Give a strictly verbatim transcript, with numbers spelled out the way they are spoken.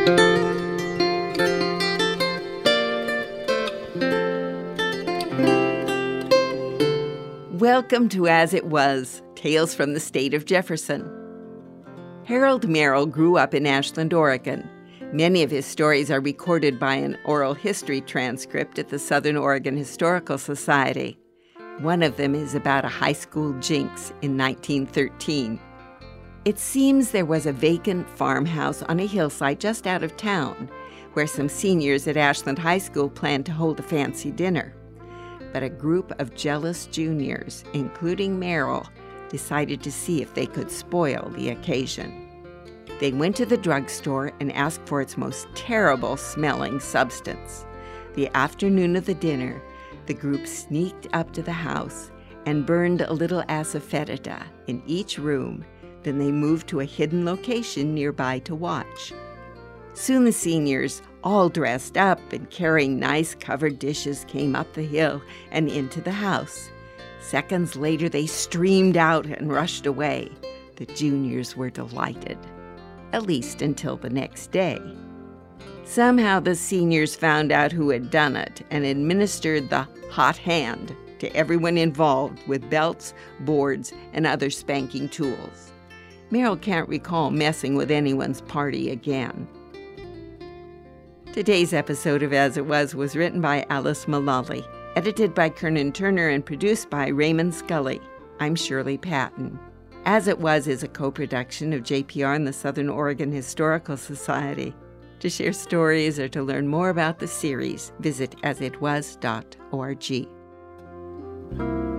Welcome to As It Was, Tales from the State of Jefferson. Harold Merrill grew up in Ashland, Oregon. Many of his stories are recorded by an oral history transcript at the Southern Oregon Historical Society. One of them is about a high school jinx in nineteen thirteen. It seems there was a vacant farmhouse on a hillside just out of town, where some seniors at Ashland High School planned to hold a fancy dinner. But a group of jealous juniors, including Merrill, decided to see if they could spoil the occasion. They went to the drugstore and asked for its most terrible-smelling substance. The afternoon of the dinner, the group sneaked up to the house and burned a little asafoetida in each room. Then they moved to a hidden location nearby to watch. Soon the seniors, all dressed up and carrying nice covered dishes, came up the hill and into the house. Seconds later, they streamed out and rushed away. The juniors were delighted, at least until the next day. Somehow the seniors found out who had done it and administered the hot hand to everyone involved with belts, boards, and other spanking tools. Merrill can't recall messing with anyone's party again. Today's episode of As It Was was written by Alice Mullally, edited by Kernan Turner, and produced by Raymond Scully. I'm Shirley Patton. As It Was is a co-production of J P R and the Southern Oregon Historical Society. To share stories or to learn more about the series, visit as it was dot org.